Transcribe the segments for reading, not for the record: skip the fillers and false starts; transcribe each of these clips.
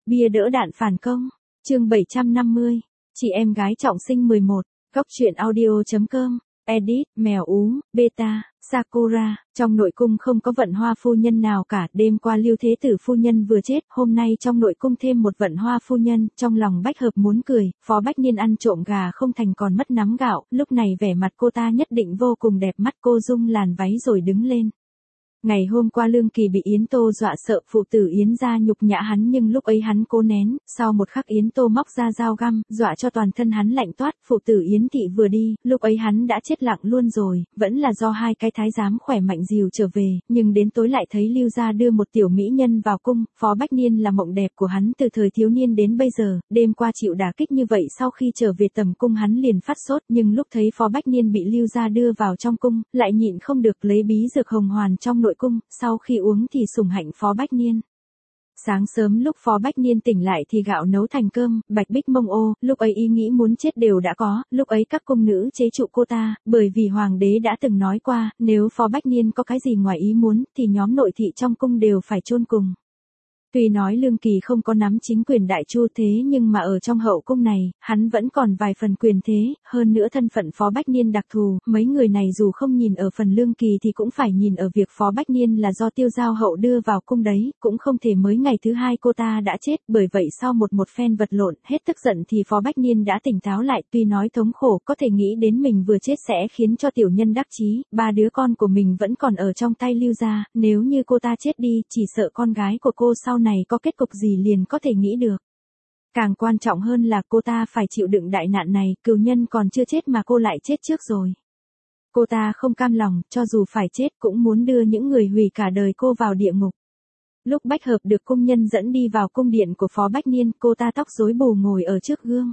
Bia đỡ đạn phản công. Chương 750. Chị em gái trọng sinh 11. Góc truyện audio.com. Edit, mèo ú, beta, Sakura. Trong nội cung không có vận hoa phu nhân nào cả. Đêm qua Lưu Thế Tử phu nhân vừa chết, hôm nay trong nội cung thêm một vận hoa phu nhân. Trong lòng Bách Hợp muốn cười, Phó Bách Niên ăn trộm gà không thành còn mất nắm gạo. Lúc này vẻ mặt cô ta nhất định vô cùng đẹp mắt. Cô rung làn váy rồi đứng lên. Ngày hôm qua Lương Kỳ bị Yến Tô dọa sợ phụ tử Yến gia nhục nhã hắn, nhưng lúc ấy hắn cố nén, sau một khắc Yến Tô móc ra dao găm, dọa cho toàn thân hắn lạnh toát. Phụ tử Yến thị vừa đi, lúc ấy hắn đã chết lặng luôn rồi, vẫn là do hai cái thái giám khỏe mạnh dìu trở về, nhưng đến tối lại thấy Lưu gia đưa một tiểu mỹ nhân vào cung. Phó Bách Niên là mộng đẹp của hắn từ thời thiếu niên đến bây giờ, đêm qua chịu đả kích như vậy, sau khi trở về tầm cung hắn liền phát sốt, nhưng lúc thấy Phó Bách Niên bị Lưu gia đưa vào trong cung, lại nhịn không được lấy bí dược hồng hoàn trong nội cung, sau khi uống thì sủng hạnh Phó Bách Niên. Sáng sớm lúc Phó Bách Niên tỉnh lại thì gạo nấu thành cơm, bạch bích mông ô, lúc ấy ý nghĩ muốn chết đều đã có, lúc ấy các cung nữ chế trụ cô ta, bởi vì hoàng đế đã từng nói qua, nếu Phó Bách Niên có cái gì ngoài ý muốn, thì nhóm nội thị trong cung đều phải chôn cùng. Tuy nói Lương Kỳ không có nắm chính quyền đại chu thế, nhưng mà ở trong hậu cung này, hắn vẫn còn vài phần quyền thế, hơn nữa thân phận Phó Bách Niên đặc thù, mấy người này dù không nhìn ở phần Lương Kỳ thì cũng phải nhìn ở việc Phó Bách Niên là do Tiêu Giao hậu đưa vào cung đấy, cũng không thể mới ngày thứ hai cô ta đã chết, bởi vậy sau một phen vật lộn, hết tức giận thì Phó Bách Niên đã tỉnh táo lại, tuy nói thống khổ, có thể nghĩ đến mình vừa chết sẽ khiến cho tiểu nhân đắc chí, ba đứa con của mình vẫn còn ở trong tay Lưu gia, nếu như cô ta chết đi, chỉ sợ con gái của cô sau này có kết cục gì liền có thể nghĩ được. Càng quan trọng hơn là cô ta phải chịu đựng đại nạn này, cừu nhân còn chưa chết mà cô lại chết trước rồi. Cô ta không cam lòng, cho dù phải chết cũng muốn đưa những người hủy cả đời cô vào địa ngục. Lúc Bách Hợp được cung nhân dẫn đi vào cung điện của Phó Bách Niên, cô ta tóc rối bù ngồi ở trước gương.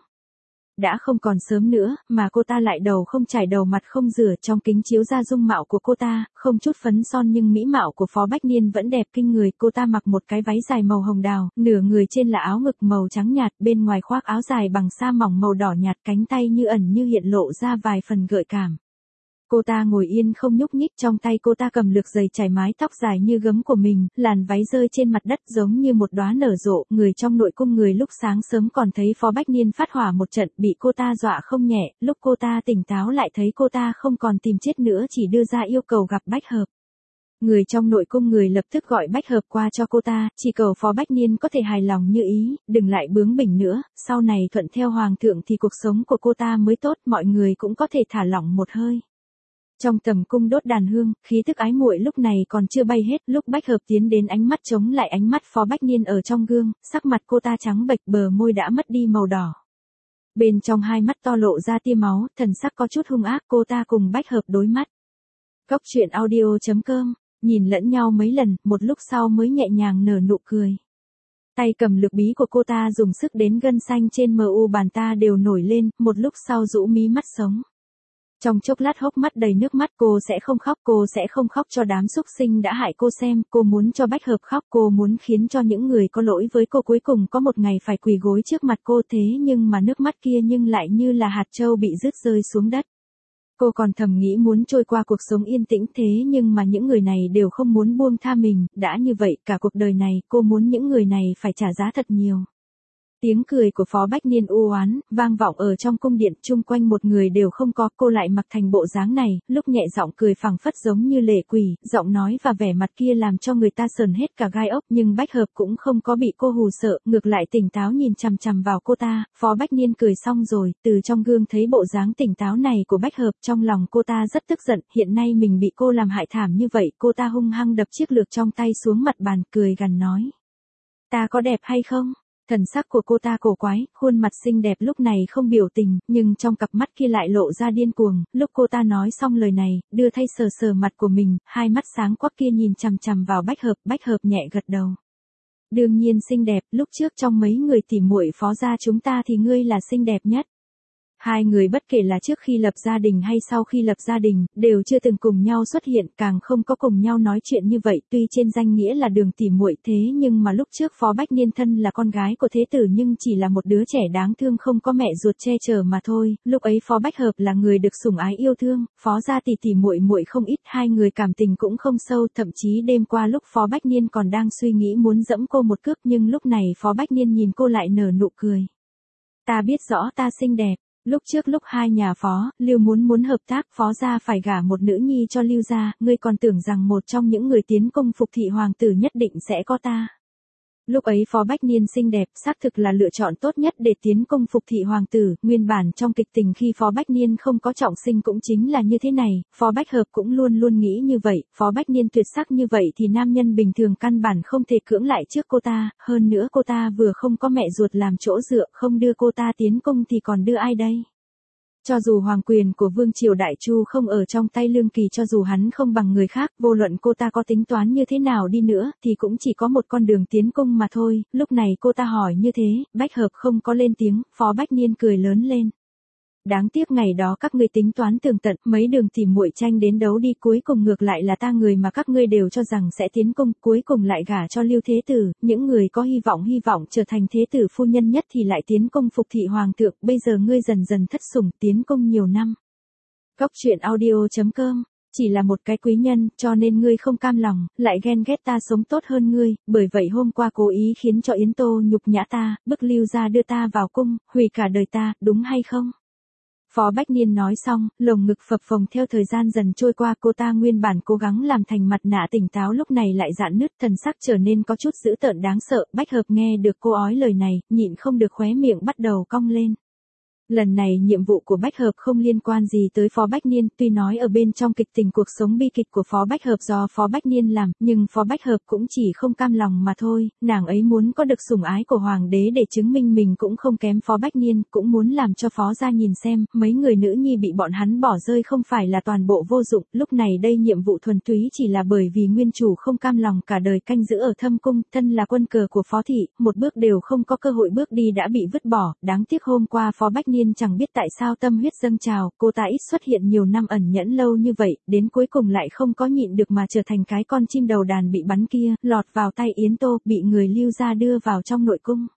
Đã không còn sớm nữa, mà cô ta lại đầu không chải đầu mặt không rửa, trong kính chiếu ra dung mạo của cô ta, không chút phấn son nhưng mỹ mạo của Phó Bách Niên vẫn đẹp kinh người. Cô ta mặc một cái váy dài màu hồng đào, nửa người trên là áo ngực màu trắng nhạt, bên ngoài khoác áo dài bằng sa mỏng màu đỏ nhạt, cánh tay như ẩn như hiện lộ ra vài phần gợi cảm. Cô ta ngồi yên không nhúc nhích, trong tay cô ta cầm lược giày chải mái tóc dài như gấm của mình, làn váy rơi trên mặt đất giống như một đóa nở rộ. Người trong nội cung người lúc sáng sớm còn thấy Phó Bách Niên phát hỏa một trận, bị cô ta dọa không nhẹ, lúc cô ta tỉnh táo lại thấy cô ta không còn tìm chết nữa, chỉ đưa ra yêu cầu gặp Bách Hợp. Người trong nội cung người lập tức gọi Bách Hợp qua cho cô ta, chỉ cầu Phó Bách Niên có thể hài lòng như ý, đừng lại bướng bỉnh nữa, sau này thuận theo hoàng thượng thì cuộc sống của cô ta mới tốt, mọi người cũng có thể thả lỏng một hơi. Trong tầm cung đốt đàn hương, khí tức ái muội lúc này còn chưa bay hết, lúc Bách Hợp tiến đến ánh mắt chống lại ánh mắt Phó Bách Niên ở trong gương, sắc mặt cô ta trắng bệch, bờ môi đã mất đi màu đỏ. Bên trong hai mắt to lộ ra tia máu, thần sắc có chút hung ác, cô ta cùng Bách Hợp đối mắt. Góc truyện audio.com, nhìn lẫn nhau mấy lần, một lúc sau mới nhẹ nhàng nở nụ cười. Tay cầm lược bí của cô ta dùng sức đến gân xanh trên mu bàn ta đều nổi lên, một lúc sau rũ mí mắt sống. Trong chốc lát hốc mắt đầy nước mắt, cô sẽ không khóc cho đám súc sinh đã hại cô xem, cô muốn cho Bách Hợp khóc, cô muốn khiến cho những người có lỗi với cô cuối cùng có một ngày phải quỳ gối trước mặt cô, thế nhưng mà nước mắt kia nhưng lại như là hạt châu bị rớt rơi xuống đất. Cô còn thầm nghĩ muốn trôi qua cuộc sống yên tĩnh, thế nhưng mà những người này đều không muốn buông tha mình, đã như vậy cả cuộc đời này, cô muốn những người này phải trả giá thật nhiều. Tiếng cười của Phó Bách Niên u oán vang vọng ở trong cung điện, chung quanh một người đều không có, cô lại mặc thành bộ dáng này, lúc nhẹ giọng cười phảng phất giống như lệ quỷ, giọng nói và vẻ mặt kia làm cho người ta sờn hết cả gai ốc, nhưng Bách Hợp cũng không có bị cô hù sợ, ngược lại tỉnh táo nhìn chằm chằm vào cô ta. Phó Bách Niên cười xong rồi, từ trong gương thấy bộ dáng tỉnh táo này của Bách Hợp, trong lòng cô ta rất tức giận, hiện nay mình bị cô làm hại thảm như vậy, cô ta hung hăng đập chiếc lược trong tay xuống mặt bàn, cười gằn nói: "Ta có đẹp hay không?" Thần sắc của cô ta cổ quái, khuôn mặt xinh đẹp lúc này không biểu tình, nhưng trong cặp mắt kia lại lộ ra điên cuồng. Lúc cô ta nói xong lời này, đưa tay sờ sờ mặt của mình, hai mắt sáng quắc kia nhìn chằm chằm vào Bách Hợp. Bách Hợp nhẹ gật đầu. "Đương nhiên xinh đẹp, lúc trước trong mấy người tỉ muội Phó gia chúng ta thì ngươi là xinh đẹp nhất." Hai người bất kể là trước khi lập gia đình hay sau khi lập gia đình, đều chưa từng cùng nhau xuất hiện, càng không có cùng nhau nói chuyện như vậy, tuy trên danh nghĩa là đường tỉ muội thế nhưng mà lúc trước Phó Bách Niên thân là con gái của thế tử nhưng chỉ là một đứa trẻ đáng thương không có mẹ ruột che chở mà thôi, lúc ấy Phó Bách Hợp là người được sủng ái yêu thương, Phó gia tỉ tỉ muội muội không ít, hai người cảm tình cũng không sâu, thậm chí đêm qua lúc Phó Bách Niên còn đang suy nghĩ muốn dẫm cô một cước nhưng lúc này Phó Bách Niên nhìn cô lại nở nụ cười. Ta biết rõ ta xinh đẹp. Lúc trước lúc hai nhà Phó, Lưu muốn hợp tác, Phó gia phải gả một nữ nhi cho Lưu gia, ngươi còn tưởng rằng một trong những người tiến công phục thị hoàng tử nhất định sẽ có ta. Lúc ấy Phó Bách Niên xinh đẹp, xác thực là lựa chọn tốt nhất để tiến công phục thị hoàng tử, nguyên bản trong kịch tình khi Phó Bách Niên không có trọng sinh cũng chính là như thế này, Phó Bách Hợp cũng luôn luôn nghĩ như vậy, Phó Bách Niên tuyệt sắc như vậy thì nam nhân bình thường căn bản không thể cưỡng lại trước cô ta, hơn nữa cô ta vừa không có mẹ ruột làm chỗ dựa, không đưa cô ta tiến công thì còn đưa ai đây? Cho dù hoàng quyền của Vương Triều Đại Chu không ở trong tay Lương Kỳ, cho dù hắn không bằng người khác, vô luận cô ta có tính toán như thế nào đi nữa, thì cũng chỉ có một con đường tiến công mà thôi, lúc này cô ta hỏi như thế, Bách Hợp không có lên tiếng, Phó Bách Niên cười lớn lên. Đáng tiếc ngày đó các ngươi tính toán tường tận, mấy đường tỉ muội tranh đến đấu đi, cuối cùng ngược lại là ta người mà các ngươi đều cho rằng sẽ tiến công, cuối cùng lại gả cho Lưu Thế Tử, những người có hy vọng trở thành Thế Tử phu nhân nhất thì lại tiến công phục thị hoàng thượng, bây giờ ngươi dần dần thất sủng, tiến công nhiều năm. Góc truyện audio.com, chỉ là một cái quý nhân, cho nên ngươi không cam lòng, lại ghen ghét ta sống tốt hơn ngươi, bởi vậy hôm qua cố ý khiến cho Yến Tô nhục nhã ta, bức Lưu gia đưa ta vào cung, hủy cả đời ta, đúng hay không? Phó Bách Niên nói xong, lồng ngực phập phồng theo thời gian dần trôi qua, cô ta nguyên bản cố gắng làm thành mặt nạ tỉnh táo lúc này lại rạn nứt, thần sắc trở nên có chút dữ tợn đáng sợ, Bách Hợp nghe được cô ói lời này, nhịn không được khóe miệng bắt đầu cong lên. Lần này nhiệm vụ của Bách Hợp không liên quan gì tới Phó Bách Niên, tuy nói ở bên trong kịch tình cuộc sống bi kịch của Phó Bách Hợp do Phó Bách Niên làm, nhưng Phó Bách Hợp cũng chỉ không cam lòng mà thôi, nàng ấy muốn có được sủng ái của hoàng đế để chứng minh mình cũng không kém Phó Bách Niên, cũng muốn làm cho Phó gia nhìn xem, mấy người nữ nhi bị bọn hắn bỏ rơi không phải là toàn bộ vô dụng, lúc này đây nhiệm vụ thuần túy chỉ là bởi vì nguyên chủ không cam lòng cả đời canh giữ ở thâm cung, thân là quân cờ của Phó thị, một bước đều không có cơ hội bước đi đã bị vứt bỏ, đáng tiếc hôm qua Phó Bách Niên chẳng biết tại sao tâm huyết dâng trào, cô ta ít xuất hiện nhiều năm ẩn nhẫn lâu như vậy, đến cuối cùng lại không có nhịn được mà trở thành cái con chim đầu đàn bị bắn kia, lọt vào tay Yến Tô, bị người Lưu gia đưa vào trong nội cung.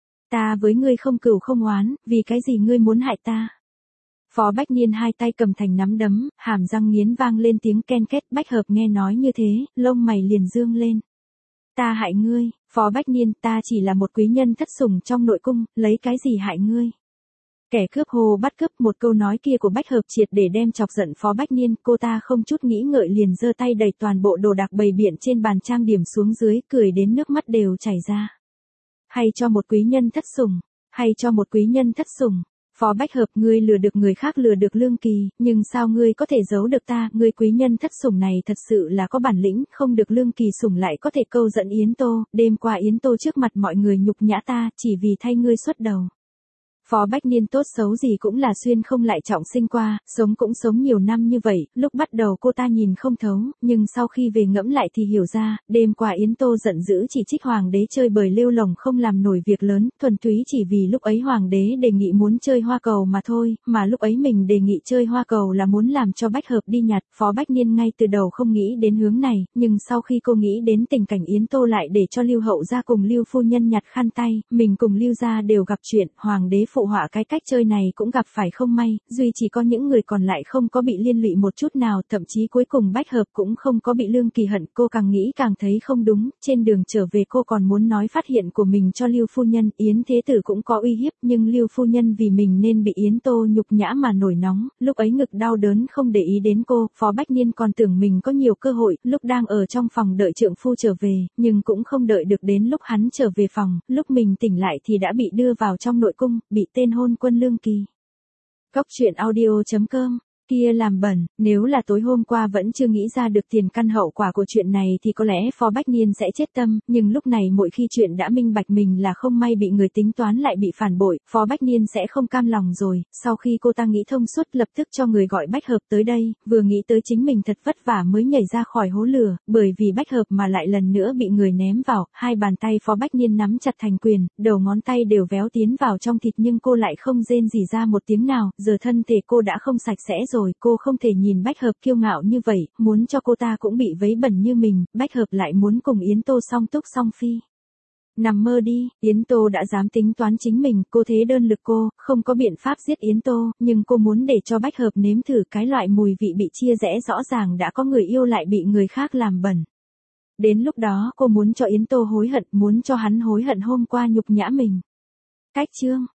Ta với ngươi không cừu không oán, vì cái gì ngươi muốn hại ta? Phó Bách Niên hai tay cầm thành nắm đấm, hàm răng nghiến vang lên tiếng ken két, Bách Hợp nghe nói như thế, lông mày liền dương lên. Ta hại ngươi, Phó Bách Niên, ta chỉ là một quý nhân thất sủng trong nội cung, lấy cái gì hại ngươi? Kẻ cướp hồ bắt cướp, một câu nói kia của Bách Hợp triệt để đem chọc giận Phó Bách Niên, cô ta không chút nghĩ ngợi liền giơ tay đẩy toàn bộ đồ đạc bày biện trên bàn trang điểm xuống dưới, cười đến nước mắt đều chảy ra. Hay cho một quý nhân thất sủng, hay cho một quý nhân thất sủng. Phó Bách Hợp, ngươi lừa được người khác, lừa được Lương Kỳ, nhưng sao ngươi có thể giấu được ta, ngươi quý nhân thất sủng này thật sự là có bản lĩnh, không được Lương Kỳ sủng lại có thể câu dẫn Yến Tô, đêm qua Yến Tô trước mặt mọi người nhục nhã ta, chỉ vì thay ngươi xuất đầu. Phó Bách Niên tốt xấu gì cũng là xuyên không lại trọng sinh qua, sống cũng sống nhiều năm như vậy, lúc bắt đầu cô ta nhìn không thấu, nhưng sau khi về ngẫm lại thì hiểu ra, đêm qua Yến Tô giận dữ chỉ trích hoàng đế chơi bời lêu lồng không làm nổi việc lớn, thuần túy chỉ vì lúc ấy hoàng đế đề nghị muốn chơi hoa cầu mà thôi, mà lúc ấy mình đề nghị chơi hoa cầu là muốn làm cho Bách Hợp đi nhặt, Phó Bách Niên ngay từ đầu không nghĩ đến hướng này, nhưng sau khi cô nghĩ đến tình cảnh Yến Tô lại để cho Lưu hậu gia cùng Lưu phu nhân nhặt khăn tay, mình cùng Lưu gia đều gặp chuyện, hoàng đế phụ họa cái cách chơi này cũng gặp phải không may, duy chỉ có những người còn lại không có bị liên lụy một chút nào, thậm chí cuối cùng Bách Hợp cũng không có bị Lương Kỳ hận, cô càng nghĩ càng thấy không đúng, trên đường trở về cô còn muốn nói phát hiện của mình cho Lưu phu nhân, Yến Thế Tử cũng có uy hiếp, nhưng Lưu phu nhân vì mình nên bị Yến Tô nhục nhã mà nổi nóng, lúc ấy ngực đau đớn không để ý đến cô, Phó Bách Niên còn tưởng mình có nhiều cơ hội, lúc đang ở trong phòng đợi trượng phu trở về, nhưng cũng không đợi được đến lúc hắn trở về phòng, lúc mình tỉnh lại thì đã bị đưa vào trong nội cung, bị tên hôn quân Lương Kỳ. Góc truyện audio.com Kia làm bẩn, nếu là tối hôm qua vẫn chưa nghĩ ra được tiền căn hậu quả của chuyện này thì có lẽ Phó Bách Niên sẽ chết tâm, nhưng lúc này mỗi khi chuyện đã minh bạch mình là không may bị người tính toán lại bị phản bội, Phó Bách Niên sẽ không cam lòng rồi, sau khi cô ta nghĩ thông suốt lập tức cho người gọi Bách Hợp tới đây, vừa nghĩ tới chính mình thật vất vả mới nhảy ra khỏi hố lửa, bởi vì Bách Hợp mà lại lần nữa bị người ném vào, hai bàn tay Phó Bách Niên nắm chặt thành quyền, đầu ngón tay đều véo tiến vào trong thịt nhưng cô lại không rên rỉ ra một tiếng nào, giờ thân thể cô đã không sạch sẽ rồi, cô không thể nhìn Bách Hợp kiêu ngạo như vậy, muốn cho cô ta cũng bị vấy bẩn như mình, Bách Hợp lại muốn cùng Yến Tô song túc song phi. Nằm mơ đi, Yến Tô đã dám tính toán chính mình, cô thế đơn lực cô, không có biện pháp giết Yến Tô, nhưng cô muốn để cho Bách Hợp nếm thử cái loại mùi vị bị chia rẽ rõ ràng đã có người yêu lại bị người khác làm bẩn. Đến lúc đó cô muốn cho Yến Tô hối hận, muốn cho hắn hối hận hôm qua nhục nhã mình. Cách chương